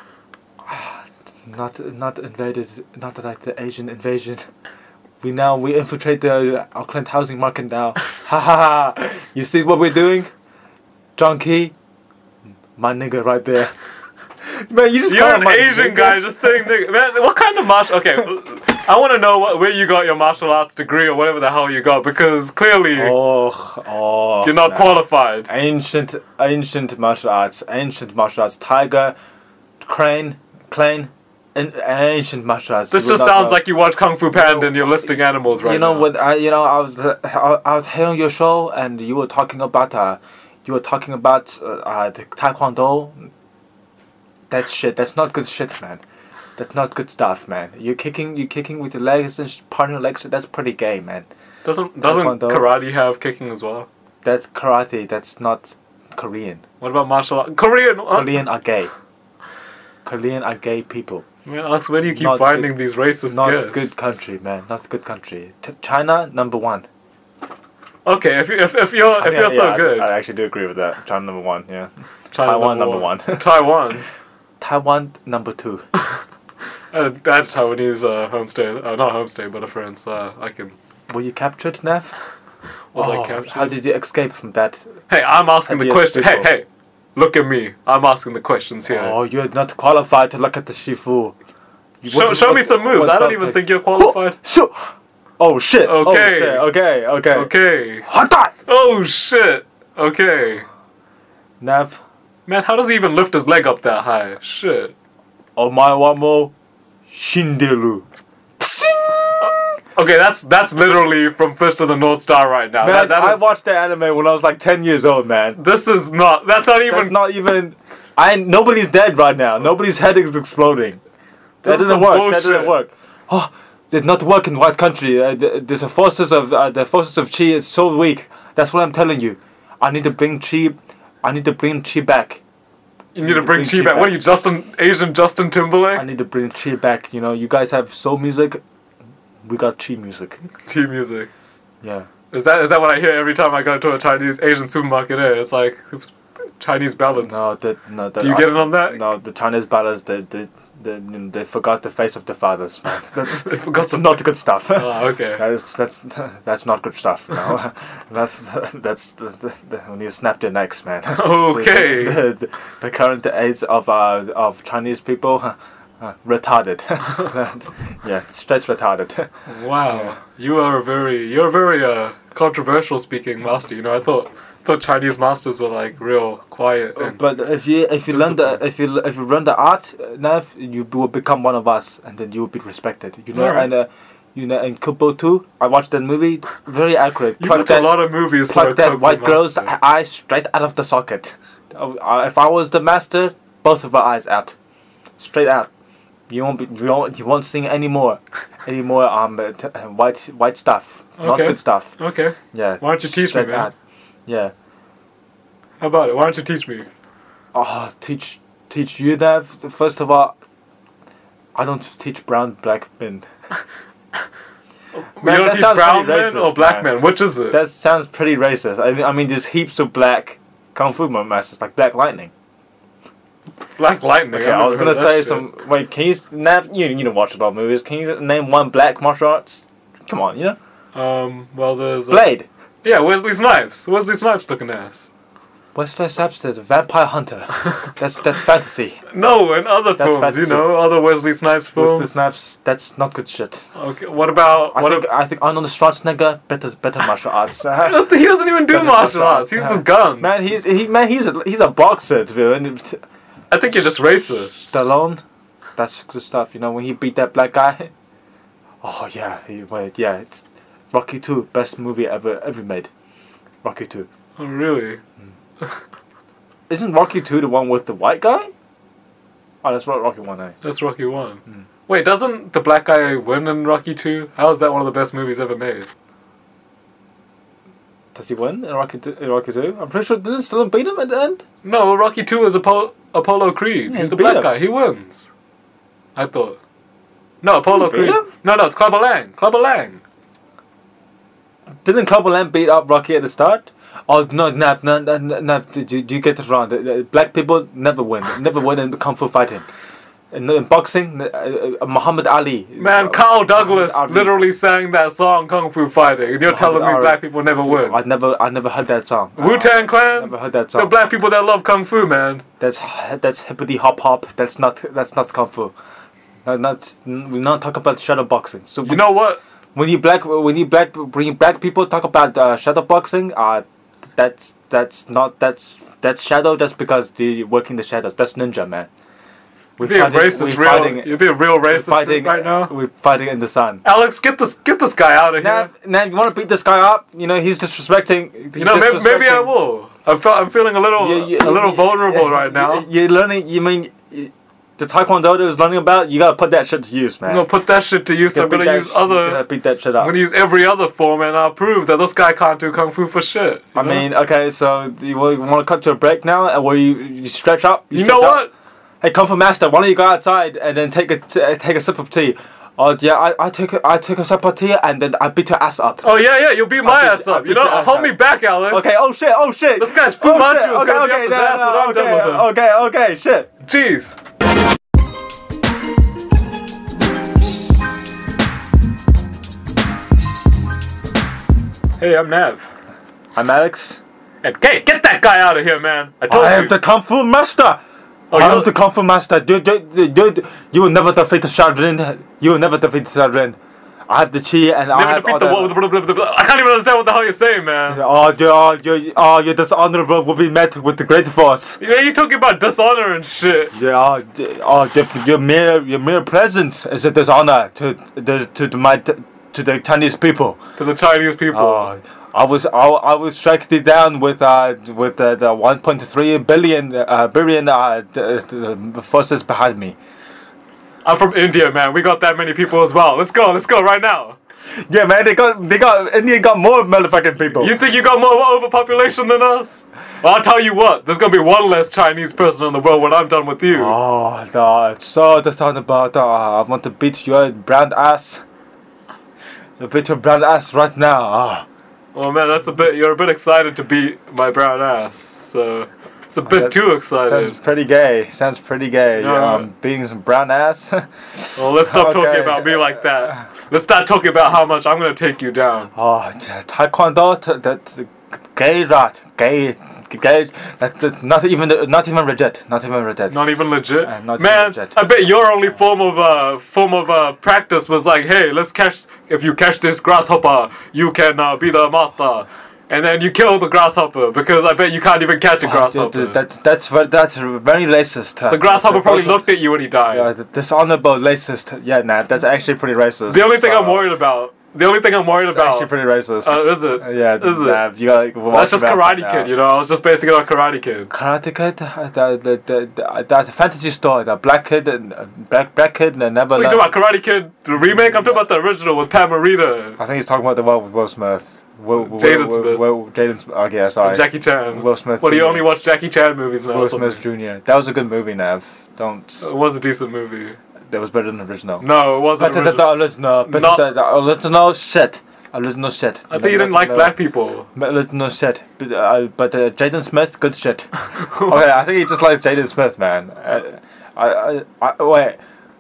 Not not invaded. Not like the Asian invasion. We now we infiltrate the Auckland housing market now. Ha ha ha! You see what we're doing, John Key, my nigga right there. Man, you just You're call an him my Asian nigga? guy just saying, nigga. Man, what kind of martial? Okay, I want to know what, where you got your martial arts degree or whatever the hell you got, because clearly Oh, oh. you're not nah. qualified. Ancient, ancient martial arts, ancient martial arts. Tiger, crane, crane, and ancient martial arts. This You would just not sounds know. like you watch Kung Fu Panda and you're listing animals right You know now. what? I you know I was uh, I, I was hearing your show and you were talking about uh, you were talking about uh, uh the taekwondo. That's shit. That's not good shit, man. That's not good stuff, man. You kicking you kicking with your legs and sh- parting your legs. That's pretty gay, man. Doesn't doesn't Taekwondo. karate have kicking as well? That's karate. That's not Korean. What about martial art? Korean. what? Korean are gay. Korean are gay people. Man, Alex, where do you keep Not finding good- these racist Not guests? good country, man. Not good country. T- China number one. Okay, if you if, if you're if Yeah, you're so yeah, I- good, I, actually do agree with that. China number one. Yeah. China Taiwan number one. Taiwan. Taiwan number two. I had, I had a Taiwanese uh, homestay, uh, not homestay, but a friend. So uh, I can. Were you captured, Nev? Was Oh, I captured? How did you escape from that? Hey, I'm asking the Ideas question. Hey, people. hey, look at me. I'm asking the questions here. Oh, you're not qualified to look at the Shifu. You- show what- show me what- some moves. what I don't about even the- think you're qualified. So, oh shit. Oh, Okay. shit. Okay. Okay. Okay. Hatai! Oh shit. Okay. Nev. Man, how does he even lift his leg up that high? Shit. Omae wa mo shinderu. Okay, that's that's literally from Fist of the North Star right now. Man, That, that I is- watched that anime when I was like ten years old, man. This is not. That's not even. That's not even. I nobody's dead right now. Nobody's head is exploding. That This is didn't some work. bullshit. That didn't work. Oh, did not work in white country. Uh, the, the forces of uh, the forces of chi is so weak. That's what I'm telling you. I need to bring chi. I need to bring chi back. You need to bring Chi back. What are you, Justin? Asian Justin Timberlake? I need to bring chi back. You know, you guys have soul music. We got chi music. Chi music. Yeah. Is that is that what I hear every time I go to a Chinese Asian supermarket? Eh? It's like Chinese ballads. No, that no. That, Do you get it on that? No, the Chinese ballads. They they they, you know, they forgot the face of the fathers. Man. That's They forgot that's the- not good stuff. Oh, okay. That's that's that's not good stuff. No, that's that's the, the, the, when you snap their necks, man. Okay. The, the, the current age of uh of Chinese people, uh, uh, retarded. Yeah, straight retarded. Wow. Yeah. You are a very you're a very uh controversial speaking master. You know, I thought thought Chinese masters were like real quiet. And But if you if you learn the if you if you learn the art, uh, Nav, you will become one of us, and then you will be respected. You know, Alright. and uh, you know, in Kubo two, I watched that movie. Very accurate. you Pluck watch a that- lot of movies. for pluck a that Kung Fu white girl's master. eyes straight out of the socket. Uh, uh, if I was the master, both of our eyes out, straight out. You won't be. You won't. You won't sing any more, any more um uh, t- uh, white white stuff. Not Okay. good stuff. Okay. Yeah. Why don't you teach me, straight man? out. Yeah. How about it? Why don't you teach me? Oh, teach teach you that. First of all, I don't teach brown black men. you Man, don't that teach sounds brown pretty men racist, or black man. men? Which is it? That sounds pretty racist. I, I mean, there's heaps of black kung fu masters, like Black Lightning. Black Lightning. Okay, I've I was never gonna heard say that some. Wait, can you Nav? You you don't watch a lot of movies. Can you name one black martial arts? Come on, you know. shit. Um. Well, there's. Uh, Blade. Yeah, Wesley Snipes. Wesley Snipes looking ass. Wesley Snipes is a vampire hunter. That's that's fantasy. No, and other That's films. fantasy. You know, other Wesley Snipes films. Wesley Snipes. That's not good shit. Okay. What about I what? think ab- I think Arnold Schwarzenegger better better martial arts. I don't think he doesn't even do Better martial arts. He arts. uses guns. Man, he's he man he's a he's a boxer. To be honest. I think you're just racist. Stallone, that's good stuff. You know when he beat that black guy. Oh yeah, he wait yeah. It's Rocky two, best movie ever ever made. Rocky two. Oh, really? Isn't Rocky two the one with the white guy? Oh, that's right, Rocky one. Eh? That's Rocky one. Hmm. Wait, doesn't the black guy win in Rocky two? How is that one of the best movies ever made? Does he win in Rocky two? In Rocky two? I'm pretty sure didn't Stallone beat him at the end. No, Rocky two is Apollo, Apollo Creed. Yeah, He's he the beat black him. guy. He wins. I thought. No, Apollo He beat Creed. him? No, no, it's Clubber Lang. Clubber Lang. Didn't Clubber Lang beat up Rocky at the start? Oh no, Nav, Nav, Nav, Nav you, you get it wrong. The, the black people never win, never win in kung fu fighting. In, in boxing, uh, uh, Muhammad Ali. Man, uh, Carl Douglas Ali. literally sang that song Kung Fu Fighting, and you're telling me Ali. black people never win. I never, I never heard that song. Wu Tang Clan. Never heard that The song. black people that love Kung Fu, man. That's that's hippity hop hop. That's not that's not kung fu. No, not we're not talking about shadow boxing. So You know what? when you black when you black when you black people talk about uh, shadow boxing, uh, that's that's not that's that's shadow just because they work in the shadows. That's ninja, man. We're You're being racist, we're real. fighting, You're being real we're racist fighting right now. We're fighting in the sun. Alex, get this get this guy out of here. Nav, Nav, you want to beat this guy up? You know he's disrespecting. You know, maybe, maybe I will. I'm, fe- I'm feeling a little You- you- a little you- vulnerable you- right now. you- You're learning. You mean you- the taekwondo that I was learning about? You gotta put that shit to use, man. I'm gonna put that shit to use. You I'm gotta gonna beat use that sh- you other. gotta beat that shit I'm up. gonna use every other form, and I'll prove that this guy can't do kung fu for shit. you I know? mean, okay, so you want to cut to a break now, and where you you stretch up? you stretch know up? what? Hey, Kung Fu Master, why don't you go outside and then take a t- uh, take a sip of tea? Oh yeah, I I took a, I took a sip of tea and then I beat your ass up. Oh yeah, yeah. You'll beat my I'll ass beat- up. I'll You beat know, your ass hold up. me back, Alex. Okay, oh shit, oh shit. This guy's Fu oh, Manchu shit. is gonna be up his no, ass no, when I'm okay, done with him. okay, okay, shit. Jeez. Hey, I'm Nav. I'm Alex. And hey, get that guy out of here, man. I told I you. am the Kung Fu Master. Oh, I am you're- the Kung Fu Master. You, you, you, you will never defeat Shaolin. You will never defeat Shaolin. I have the chi and I Never have defeat all the, the. blah, blah, blah, blah, blah. I can't even understand what the hell you're saying, man. Oh, you, oh, you, oh, your dishonorable will be met with the great force. Yeah, you talking about dishonor and shit. Yeah, oh, d- oh the, your mere your mere presence is a dishonor to the to, to my to to the Chinese people. To the Chinese people. Uh, I was I, I was struck it down with uh with uh, the one point three billion uh, billion uh the, the forces behind me. I'm from India, man. We got that many people as well. Let's go. Let's go right now. Yeah, man. They got they got India got more motherfucking people. You think you got more overpopulation than us? Well, I'll tell you what. There's gonna be one less Chinese person in the world when I'm done with you. Oh, no, it's so the sound about uh, I want to beat your brown ass. I beat your brown ass right now. Oh. Well, man, that's a bit. You're a bit excited to beat my brown ass. So it's a bit That too excited. Sounds pretty gay. Sounds pretty gay. No. Um, beating some brown ass. Well, let's stop Okay. talking about me like that. Let's start talking about how much I'm gonna take you down. Oh, taekwondo. T- that gay rat. Gay. Gay. That, that not even not even legit. Not even legit. Not even legit. Uh, not Man, even legit. I bet your only form of uh form of uh practice was like, hey, let's catch. If you catch this grasshopper, you can uh, be the master. And then you kill the grasshopper because I bet you can't even catch a Oh, grasshopper. that, that, that's ver- that's very racist. Uh, The grasshopper probably looked. looked at you when he died. Yeah, the dishonorable racist. Yeah, nah, that's actually pretty racist. The only thing I'm So, worried about. The only thing I'm worried It's about. actually pretty racist. Uh, is it? Uh, yeah, Is it? nah, you gotta watch That's just your mouth Karate now. Kid, you know. I was just basing it on Karate Kid. Karate Kid, uh, the the the, the that fantasy store, the black kid and uh, black black kid and never. What are you learned- talking about Karate Kid, the remake? I'm talking about the original with Pat Morita. I think he's talking about the one with Will Smith. Will, Will, Jaden Will, Smith. Will, Will, Jaden Smith. Okay, sorry. Jackie Chan. Will Smith. What do you Junior only watch Jackie Chan movies now? or Will something? Smith Junior That was a good movie, Nav. Don't. It was a decent movie. That was better than the original. No, it wasn't. Better than the original. Better Not- than the original shit. Original shit. I think you didn't like black people. Original shit. But, uh, but uh, Jaden Smith, good shit. Okay, I think he just likes Jaden Smith, man. Uh, I, I, I, wait.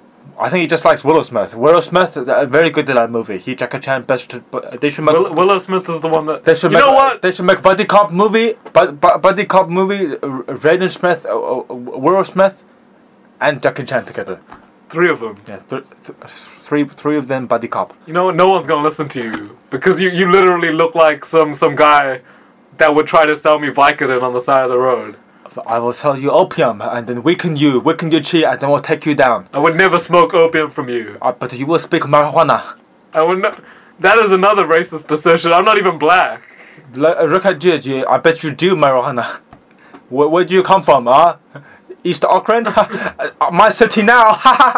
I think he just likes Willow Smith. Willow Smith, uh, very good in that movie. He, Jackie Chan, best. But they should make. Will, Willow Smith is the one that. They should you make, know what? They should make buddy cop movie, but bu- buddy cop movie. Uh, Jaden Smith, uh, uh, Willow Smith, and Jackie Chan together. Three of them. Yeah, th- th- three, three of them buddy cop. You know what? No one's gonna listen to you because you, you literally look like some some guy that would try to sell me Vicodin on the side of the road. I will sell you opium and then weaken you, weaken your chi, and then we'll take you down. I would never smoke opium from you. Uh, but you will speak marijuana. I would not. That is another racist assertion. I'm not even black. L- look at you, G. I bet you do marijuana. Where, where do you come from, huh? East Auckland? Uh, My city now!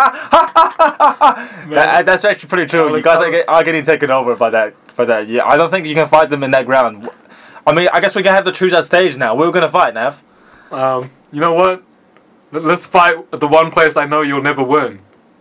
that, that's actually pretty true. Alex, you guys are, Alex- get, are getting taken over by that. By that. Yeah, I don't think you can fight them in that ground. I mean, I guess we can have to choose our stage now. We're gonna fight, Nav. Um, you know what? Let- Let's fight at the one place I know you'll never win.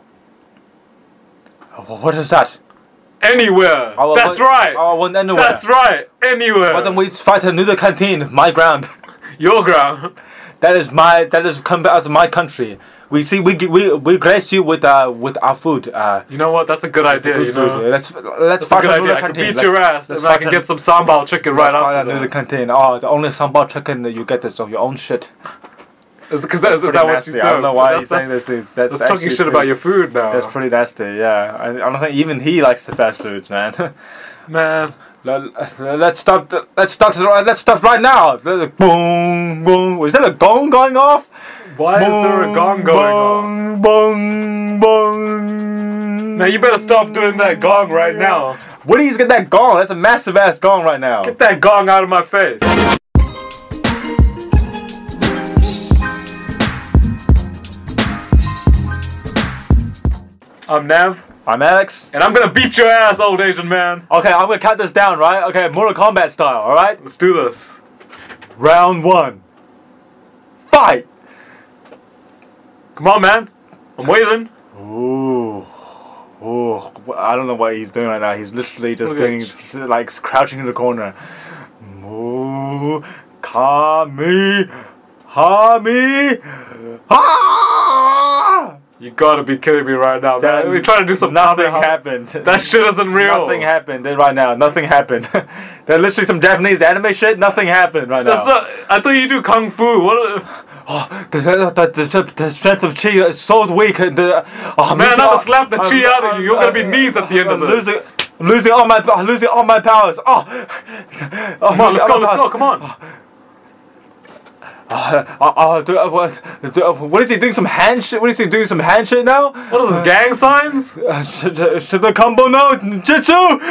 What is that? Anywhere. I will That's win- right. I will win anywhere. That's right. Anywhere. Why don't we fight a noodle canteen, my ground? Your ground. That is my. That is come out of my country. We see. We we we grace you with uh with our food. Uh, You know what? That's a good idea. good you food. know? Let's let's That's a fight good a idea. noodle I can canteen. beat your Let's- ass, let's and I fight can a- get some sambal chicken right Let's fight a after noodle that. canteen. Oh, the only sambal chicken that you get is of your own shit. Is, cause that, is Pretty that what nasty. you I said? don't know why that's, he's saying that's, this. Is, that's That's talking actually shit pretty- about your food now. That's pretty nasty. Yeah, I, I don't think even he likes the fast foods, man. Man. Let- Let's start. The, let's start. the- Let's start right now. Boom, boom. Is that a gong going off? Why is there a gong going on? Bong, bong, bong. Now you better stop doing that gong right now. Where do you get that gong? That's a massive ass gong right now. Get that gong out of my face. I'm Nav, I'm Alex. and I'm gonna beat your ass, old Asian man. Okay, I'm gonna count this down, right? Okay, Mortal Kombat style, alright? Let's do this. Round one. Fight! Come on, man. I'm waiting. Ooh. Ooh. I don't know what he's doing right now. He's literally just Look at doing, s- like, crouching in the corner. Ooh. Kami. Hami. Ah! You gotta be kidding me right now, That- man. We're trying to do some Nothing Kamehameha. happened. That shit isn't real. Nothing happened right now. Nothing happened. There's literally some Japanese anime shit. Nothing happened right That's now. not, I thought you do kung fu. What? Oh, the, the, the, the strength of chi is so weak. And the, oh, I'm Man, losing I'ma all- slap the chi I'm- out of you. You're gonna be knees at the end of I'm this. Losing, I'm losing all my, I'm losing all my powers. Oh, oh Come on, let's go, let's go. Come on. Uh, uh, uh, do, uh, what, do, uh, what is he doing? Some hand shit? What is he doing? Some hand shit now? What is this, gang signs? Uh, should, should the combo now? Jitsu!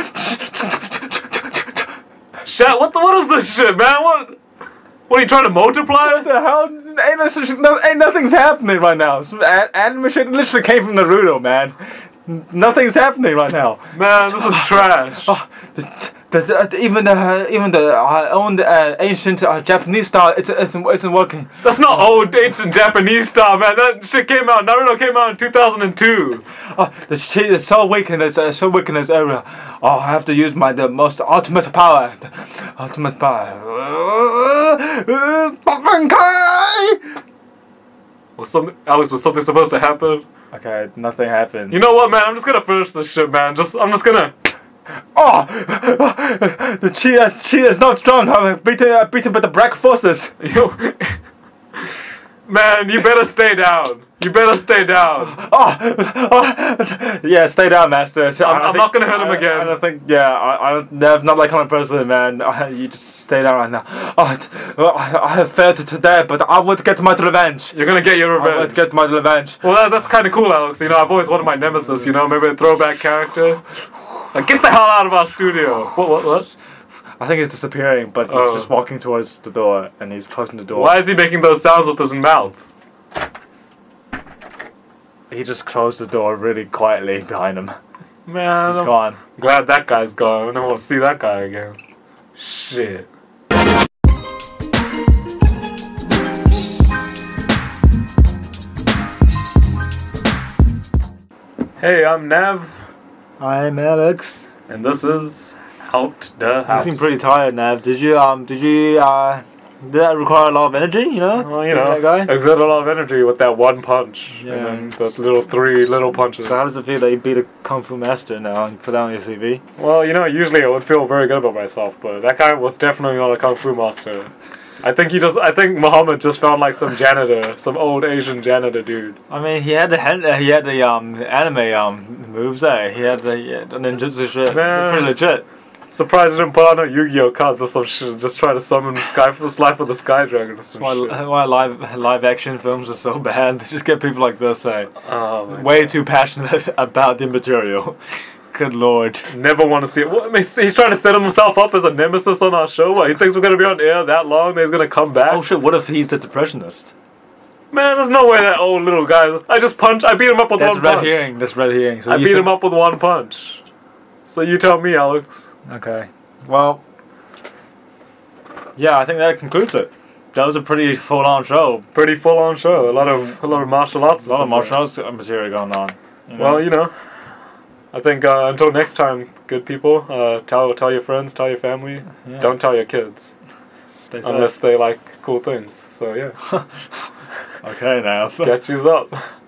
Shit, what the, what is this shit, man? What? What are you trying to multiply? What the hell? Ain't, no, ain't nothing's happening right now. Some a- anime shit literally came from Naruto, man. Nothing's happening right now. Man, this is trash. Oh, the, the, the, even the even the uh, own uh, ancient uh, Japanese style, it's it's isn't working. That's not old ancient Japanese style, man. That shit came out. Naruto came out in two thousand two. Oh, the shit is so weak in this uh, so weak in this area. Oh, I have to use my the most ultimate power. The ultimate power. Was some Alex, was something supposed to happen? Okay, nothing happened. You know what, man? I'm just gonna finish this shit, man. Just I'm just gonna. Oh, the chi is, chi is not strong. I'm beaten, uh, beaten by the black forces. Yo, man, you better stay down. You better stay down. Oh, oh yeah, stay down, master. I'm, I'm think, not gonna hurt him I, again. I don't think. Yeah, I, I that's not like common person, man. You just stay down right now. Oh, I, I have failed today, but I would get my revenge. You're gonna get your revenge. I would get my revenge. Well, that, that's kind of cool, Alex. You know, I've always wanted my nemesis. You know, maybe a throwback character. Like, get the hell out of our studio. What? What? What? I think he's disappearing, but he's Oh. just walking towards the door, and he's closing the door. Why is he making those sounds with his mouth? He just closed the door really quietly behind him. Man, He's I'm gone. glad that guy's gone. I don't want to see that guy again. Shit. Hey, I'm Nav, I'm Alex. and this is Out the House. You seem pretty tired, Nav. Did you um? Did you uh? Did that require a lot of energy? You know. Well, you Being know, that guy. exert a lot of energy with that one punch. Yeah. And then the little three little punches. So how does it feel that you beat a kung fu master now and put that on your C V? Well, you know, usually I would feel very good about myself, but that guy was definitely not a kung fu master. I think he just, I think Muhammad just found like some janitor, some old Asian janitor dude. I mean, he had the hand, uh, he had the um anime um moves there. He had the, yeah, the ninjutsu shit. Man. Pretty legit. Surprised he didn't put on no Yu-Gi-Oh cards or some shit. Just try to summon Sky for the life of the Sky Dragon or some Why, shit. why live live action films are so bad? They just get people like this, eh? Oh, my Way too passionate about the material. Good lord. Never want to see it. What, I mean, he's trying to set himself up as a nemesis on our show. What, he thinks we're gonna be on air that long? That he's gonna come back? Oh shit! What if he's the depressionist? Man, there's no way that old little guy. I just punch. I beat him up with That's one red punch. hearing. That's red hearing. So I you beat think- him up with one punch. So you tell me, Alex. Okay. Well. Yeah, I think that concludes it. That was a pretty full-on show. Pretty full-on show. A lot of a lot of martial arts. A lot of martial arts material going on. You know? Well, you know, I think uh, until next time, good people. Uh, tell tell your friends, tell your family. Yeah. Don't tell your kids Stay safe. unless they like cool things. So yeah, Okay, now. catch yous up.